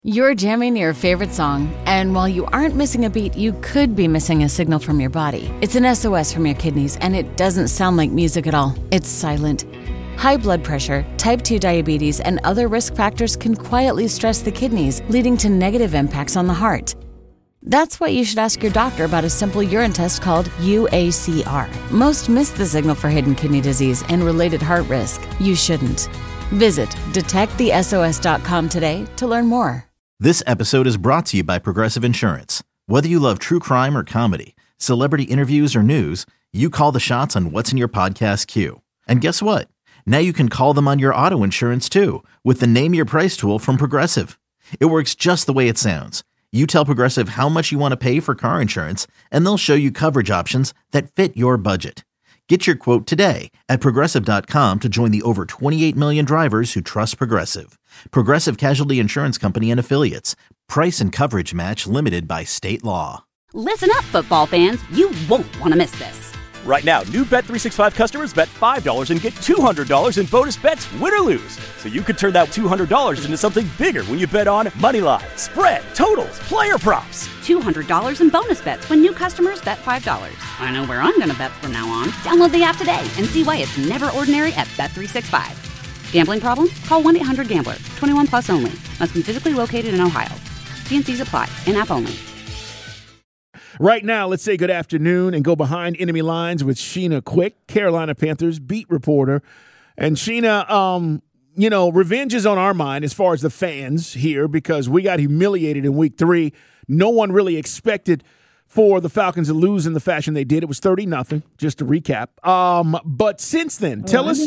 You're jamming your favorite song, and while you aren't missing a beat, you could be missing a signal from your body. It's an SOS from your kidneys, and it doesn't sound like music at all. It's silent. High blood pressure, type 2 diabetes, and other risk factors can quietly stress the kidneys, leading to negative impacts on the heart. That's why you should ask your doctor about a simple urine test called UACR. Most miss the signal for hidden kidney disease and related heart risk. You shouldn't. Visit detectthesos.com today to learn more. This episode is brought to you by Progressive Insurance. Whether you love true crime or comedy, celebrity interviews or news, you call the shots on what's in your podcast queue. And guess what? Now you can call them on your auto insurance too with the Name Your Price tool from Progressive. It works just the way it sounds. You tell Progressive how much you want to pay for car insurance, and they'll show you coverage options that fit your budget. Get your quote today at Progressive.com to join the over 28 million drivers who trust Progressive. Progressive Casualty Insurance Company and Affiliates. Price and coverage match limited by state law. Listen up, football fans. You won't want to miss this. Right now, new Bet365 customers bet $5 and get $200 in bonus bets, win or lose. So you could turn that $200 into something bigger when you bet on Moneyline, spread, totals, player props. $200 in bonus bets when new customers bet $5. I know where I'm going to bet from now on. Download the app today and see why it's never ordinary at Bet365. Gambling problem? Call 1-800-GAMBLER. 21 plus only. Must be physically located in Ohio. T&Cs apply. In-app only. Right now, let's say good afternoon and go behind enemy lines with Sheena Quick, Carolina Panthers beat reporter. And Sheena, revenge is on our mind as far as the fans here because we got humiliated in week 3. No one really expected for the Falcons to lose in the fashion they did. It was 30-0, just to recap. But since then, tell us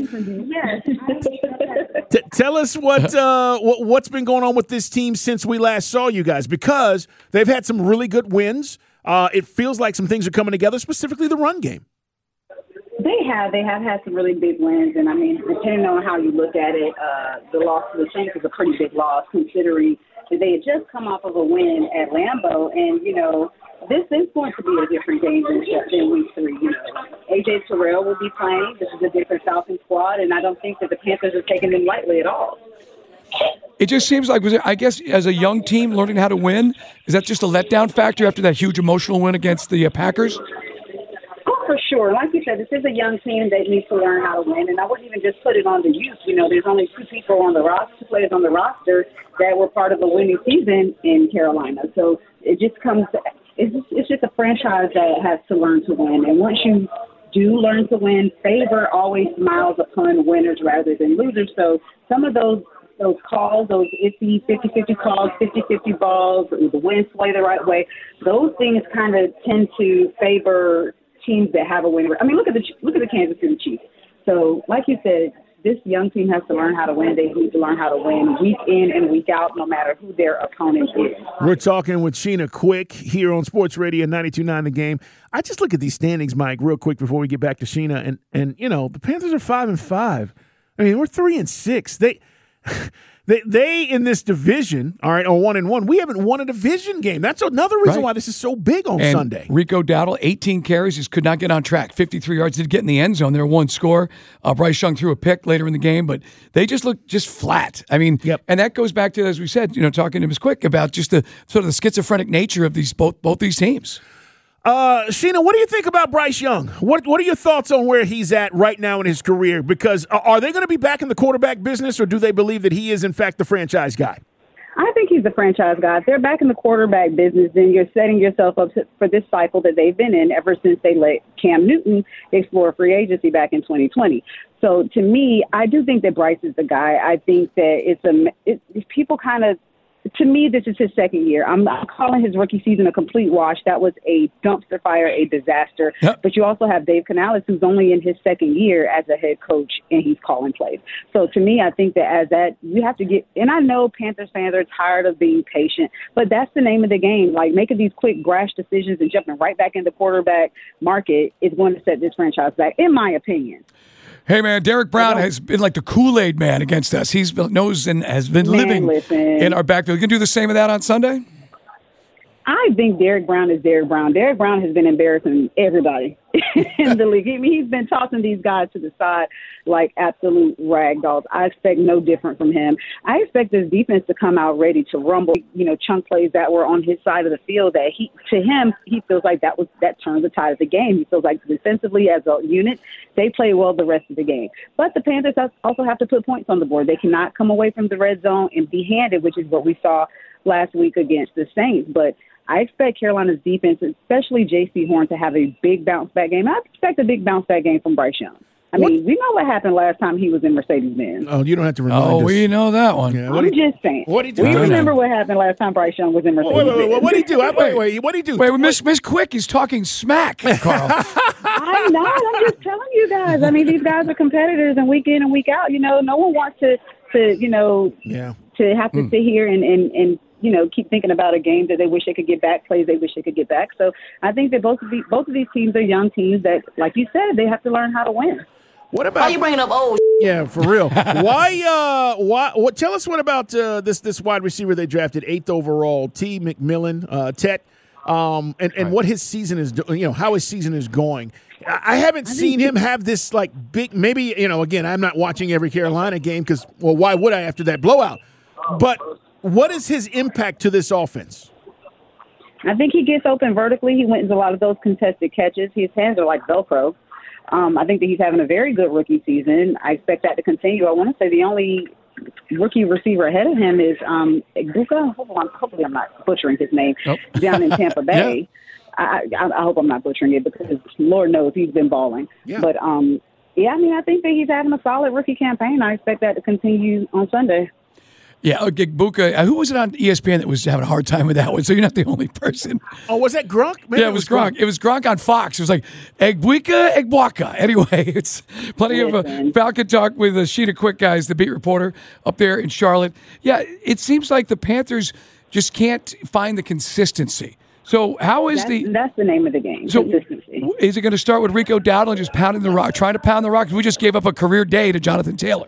what's been going on with this team since we last saw you guys, because they've had some really good wins. It feels like some things are coming together, specifically the run game. They have had some really big wins, and I mean, depending on how you look at it, the loss to the Saints is a pretty big loss, considering that they had just come off of a win at Lambeau, and this is going to be a different game than week 3. AJ Terrell will be playing. This is a different Falcons squad, and I don't think that the Panthers are taking them lightly at all. It just seems like, I guess, as a young team learning how to win, is that just a letdown factor after that huge emotional win against the Packers? Oh, for sure. Like you said, this is a young team that needs to learn how to win, and I wouldn't even just put it on the youth. There's only 2 players on the roster that were part of a winning season in Carolina. So it just it's just a franchise that has to learn to win, and once you do learn to win, favor always smiles upon winners rather than losers. So some of those calls, those iffy 50-50 calls, 50-50 balls, the wind sway the right way, those things kind of tend to favor teams that have a win. I mean, look at the Kansas City Chiefs. So, like you said, this young team has to learn how to win. They need to learn how to win week in and week out, no matter who their opponent is. We're talking with Sheena Quick here on Sports Radio 92.9 The Game. I just look at these standings, Mike, real quick before we get back to Sheena, and the Panthers are 5-5. I mean, we're 3-6. They in this division, all right, are 1-1. We haven't won a division game. That's another reason why this is so big on Sunday. Rico Dowdle, 18 carries, just could not get on track. 53 yards, did get in the end zone. There, one score. Bryce Young threw a pick later in the game, but they just look just flat. I mean, and that goes back to, as we said, talking to Ms. Quick about just the sort of the schizophrenic nature of these both these teams. Sheena, what do you think about Bryce Young? What are your thoughts on where he's at right now in his career? Because are they going to be back in the quarterback business, or do they believe that he is, in fact, the franchise guy? I think he's the franchise guy. If they're back in the quarterback business, then you're setting yourself up for this cycle that they've been in ever since they let Cam Newton explore free agency back in 2020. So to me, I do think that Bryce is the guy. I think that people kind of, to me, this is his second year. I'm calling his rookie season a complete wash. That was a dumpster fire, a disaster. Yep. But you also have Dave Canales, who's only in his second year as a head coach, and he's calling plays. So to me, I think that you have to get – and I know Panthers fans are tired of being patient, but that's the name of the game. Like, making these quick, brash decisions and jumping right back in the quarterback market is going to set this franchise back, in my opinion. Hey, man, Derek Brown has been like the Kool-Aid man against us. He knows and has been living in our backfield. You can do the same of that on Sunday? I think Derek Brown is Derek Brown. Derek Brown has been embarrassing everybody. in the league. I mean, he's been tossing these guys to the side like absolute ragdolls. I expect no different from him. I expect this defense to come out ready to rumble, chunk plays that were on his side of the field that he feels like that turned the tide of the game. He feels like defensively as a unit, they play well the rest of the game. But the Panthers also have to put points on the board. They cannot come away from the red zone empty handed, which is what we saw last week against the Saints. But I expect Carolina's defense, especially J.C. Horn, to have a big bounce-back game. I expect a big bounce-back game from Bryce Young. I mean, we know what happened last time he was in Mercedes-Benz. Oh, you don't have to remind us. Oh, we know that one. Yeah, I'm just saying. What did he do? We remember what happened last time Bryce Young was in Mercedes-Benz. What did he do? Wait, what did he do? Wait, Miss Quick is talking smack, Carl. I'm not. I'm just telling you guys. I mean, these guys are competitors, and week in and week out, no one wants to have to sit here and keep thinking about a game that they wish they could get back, plays they wish they could get back. So I think that both of these teams are young teams that, like you said, they have to learn how to win. What about? Why you bringing up old? Yeah, for real. Why? What? Tell us what about this wide receiver they drafted 8th overall, T. McMillan, Tet, and what his season is doing. How his season is going. I haven't seen him have this big. Maybe again, I'm not watching every Carolina game because why would I after that blowout? But what is his impact to this offense? I think he gets open vertically. He wins a lot of those contested catches. His hands are like Velcro. I think that he's having a very good rookie season. I expect that to continue. I want to say the only rookie receiver ahead of him is Egbuka. Hopefully I'm not butchering his name. Down in Tampa Bay. Yeah. I hope I'm not butchering it because Lord knows he's been balling. Yeah. But, I think that he's having a solid rookie campaign. I expect that to continue on Sunday. Yeah, Egbuka. Who was it on ESPN that was having a hard time with that one? So you're not the only person. Oh, was that Gronk? Maybe it was Gronk. It was Gronk on Fox. It was like Egbuka. Anyway, it's plenty of Falcon Talk with Sheena Quick, guys, the beat reporter up there in Charlotte. Yeah, it seems like the Panthers just can't find the consistency. So how is that's the name of the game, consistency. Is it going to start with Rico Dowdle and just pounding the rock, trying to pound the rock? We just gave up a career day to Jonathan Taylor.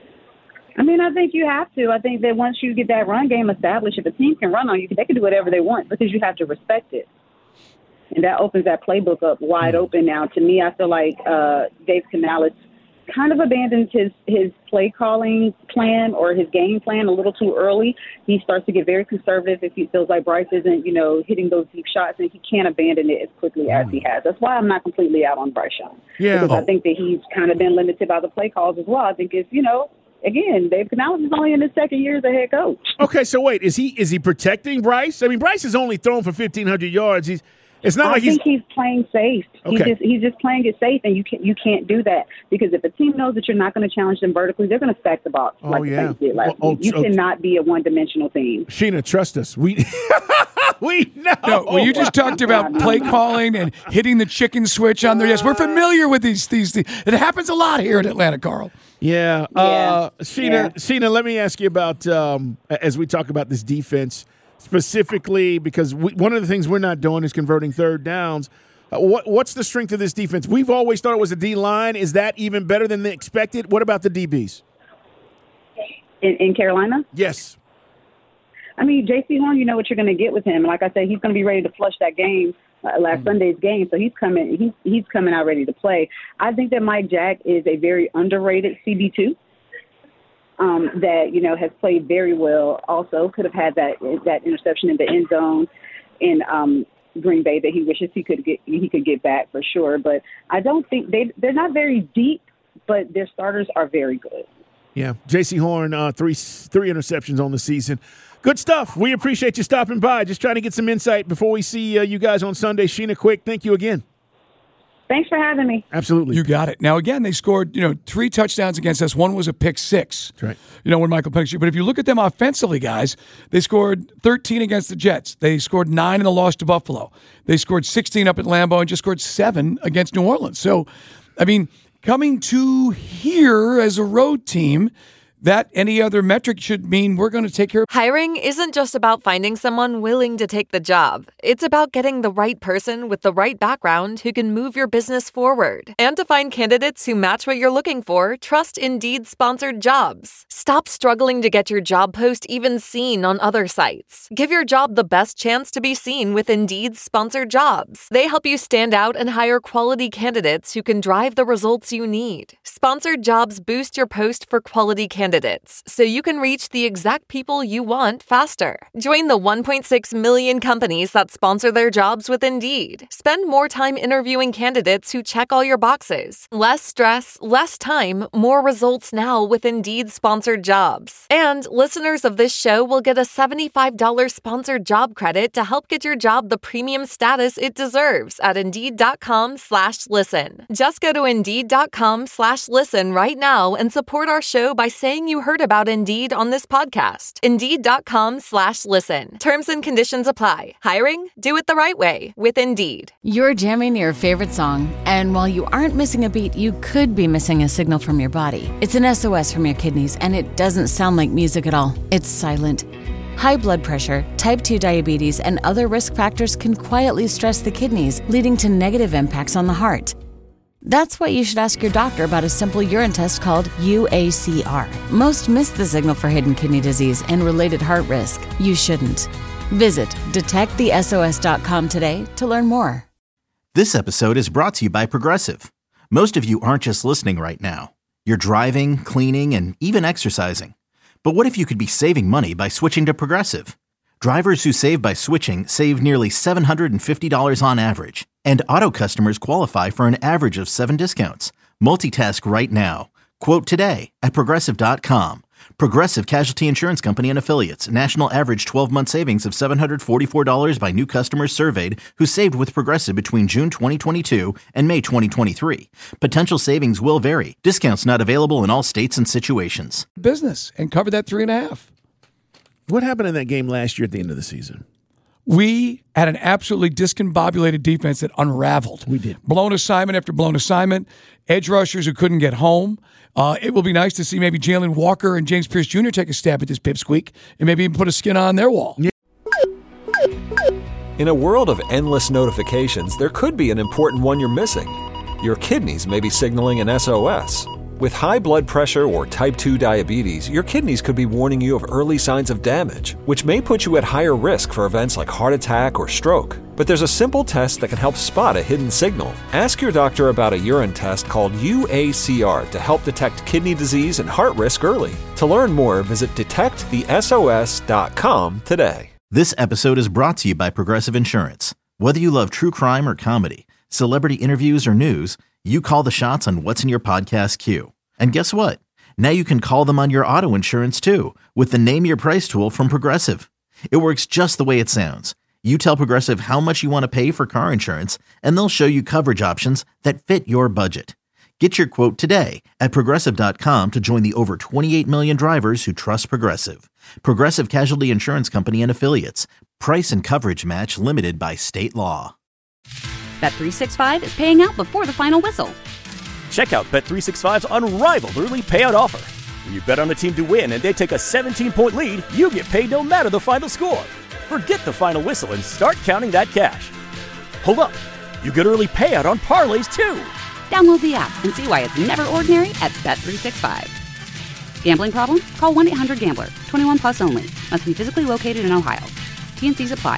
I mean, I think you have to. I think that once you get that run game established, if a team can run on you, they can do whatever they want because you have to respect it. And that opens that playbook up wide open now. To me, I feel like Dave Canales kind of abandons his play calling plan or his game plan a little too early. He starts to get very conservative if he feels like Bryce isn't, hitting those deep shots, and he can't abandon it as quickly as he has. That's why I'm not completely out on Bryce Young. Yeah. Because I think that he's kind of been limited by the play calls as well. I think it's, again, Dave Canales is only in his second year as a head coach. Okay, so wait, is he protecting Bryce? I mean, Bryce has only thrown for 1,500 yards. I think he's playing safe. Okay. He's just playing it safe, and you can't do that because if a team knows that you're not going to challenge them vertically, they're going to stack the box the Saints did last week. You cannot be a one-dimensional team. Sheena, trust us. We know. No, well, you just talked about play calling and hitting the chicken switch on there. Yes, we're familiar with these things. It happens a lot here in Atlanta, Carl. Yeah. Sheena, let me ask you about as we talk about this defense specifically, because one of the things we're not doing is converting third downs. What's the strength of this defense? We've always thought it was a D-line. Is that even better than they expected? What about the DBs? In Carolina? Yes. I mean, J.C. Horn, you know what you're going to get with him. Like I said, he's going to be ready to flush that game, last Sunday's game. So he's coming out ready to play. I think that Mike Jack is a very underrated CB2 that, has played very well. Also could have had that interception in the end zone in Green Bay that he wishes he could get back for sure. But I don't think they're not very deep, but their starters are very good. Yeah, J.C. Horn, three interceptions on the season. Good stuff. We appreciate you stopping by. Just trying to get some insight before we see you guys on Sunday. Sheena Quick, thank you again. Thanks for having me. Absolutely. You got it. Now, again, they scored, 3 touchdowns against us. One was a pick six. That's right. When Michael Penix. But if you look at them offensively, guys, they scored 13 against the Jets. They scored 9 in the loss to Buffalo. They scored 16 up at Lambeau and just scored 7 against New Orleans. So, I mean, coming to here as a road team, that any other metric should mean we're going to take care of. Hiring isn't just about finding someone willing to take the job. It's about getting the right person with the right background who can move your business forward. And to find candidates who match what you're looking for, trust Indeed sponsored jobs. Stop struggling to get your job post even seen on other sites. Give your job the best chance to be seen with Indeed sponsored jobs. They help you stand out and hire quality candidates who can drive the results you need. Sponsored jobs boost your post for quality candidates, so you can reach the exact people you want faster. Join the 1.6 million companies that sponsor their jobs with Indeed. Spend more time interviewing candidates who check all your boxes. Less stress, less time, more results now with Indeed sponsored jobs. And listeners of this show will get a $75 sponsored job credit to help get your job the premium status it deserves at Indeed.com/listen. Just go to Indeed.com/listen right now and support our show by saying you heard about Indeed on this podcast. Indeed.com/listen. Terms and conditions apply. Hiring? Do it the right way with Indeed. You're jamming your favorite song, and while you aren't missing a beat, you could be missing a signal from your body. It's an SOS from your kidneys, and it doesn't sound like music at all. It's silent. High blood pressure, type 2 diabetes, and other risk factors can quietly stress the kidneys, leading to negative impacts on the heart. That's why you should ask your doctor about a simple urine test called UACR. Most miss the signal for hidden kidney disease and related heart risk. You shouldn't. Visit detectthesos.com today to learn more. This episode is brought to you by Progressive. Most of you aren't just listening right now. You're driving, cleaning, and even exercising. But what if you could be saving money by switching to Progressive? Drivers who save by switching save nearly $750 on average. And auto customers qualify for an average of 7 discounts. Multitask right now. Quote today at Progressive.com. Progressive Casualty Insurance Company and Affiliates. National average 12-month savings of $744 by new customers surveyed who saved with Progressive between June 2022 and May 2023. Potential savings will vary. Discounts not available in all states and situations. Business and cover that 3.5. What happened in that game last year at the end of the season? We had an absolutely discombobulated defense that unraveled. We did. Blown assignment after blown assignment, edge rushers who couldn't get home. It will be nice to see maybe Jalen Walker and James Pierce Jr. take a stab at this pipsqueak and maybe even put a skin on their wall. Yeah. In a world of endless notifications, there could be an important one you're missing. Your kidneys may be signaling an SOS. With high blood pressure or type 2 diabetes, your kidneys could be warning you of early signs of damage, which may put you at higher risk for events like heart attack or stroke. But there's a simple test that can help spot a hidden signal. Ask your doctor about a urine test called UACR to help detect kidney disease and heart risk early. To learn more, visit detectthesos.com today. This episode is brought to you by Progressive Insurance. Whether you love true crime or comedy, celebrity interviews or news, you call the shots on what's in your podcast queue. And guess what? Now you can call them on your auto insurance too with the Name Your Price tool from Progressive. It works just the way it sounds. You tell Progressive how much you want to pay for car insurance, and they'll show you coverage options that fit your budget. Get your quote today at Progressive.com to join the over 28 million drivers who trust Progressive. Progressive Casualty Insurance Company and Affiliates. Price and coverage match limited by state law. Bet365 is paying out before the final whistle. Check out Bet365's unrivaled early payout offer. When you bet on a team to win and they take a 17-point lead, you get paid no matter the final score. Forget the final whistle and start counting that cash. Hold up. You get early payout on parlays too. Download the app and see why it's never ordinary at Bet365. Gambling problem? Call 1-800-GAMBLER. 21 plus only. Must be physically located in Ohio. T&Cs apply.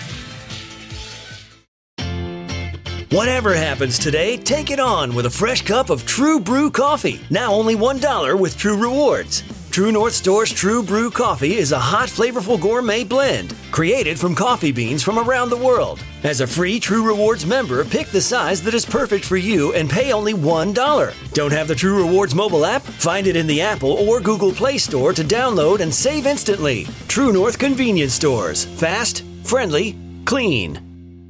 Whatever happens today, take it on with a fresh cup of True Brew coffee. Now only $1 with True Rewards. True North Store's True Brew coffee is a hot, flavorful gourmet blend created from coffee beans from around the world. As a free True Rewards member, pick the size that is perfect for you and pay only $1. Don't have the True Rewards mobile app? Find it in the Apple or Google Play Store to download and save instantly. True North Convenience Stores. Fast, friendly, clean.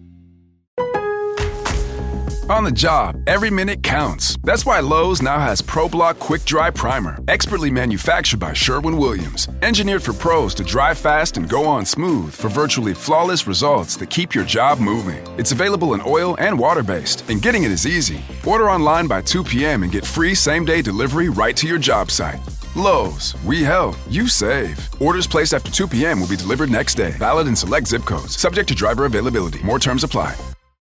On the job, every minute counts. That's why Lowe's now has ProBlock Quick Dry Primer, expertly manufactured by Sherwin-Williams. Engineered for pros to dry fast and go on smooth for virtually flawless results that keep your job moving. It's available in oil and water-based, and getting it is easy. Order online by 2 p.m. and get free same-day delivery right to your job site. Lowe's, we help, you save. Orders placed after 2 p.m. will be delivered next day. Valid in select zip codes. Subject to driver availability. More terms apply.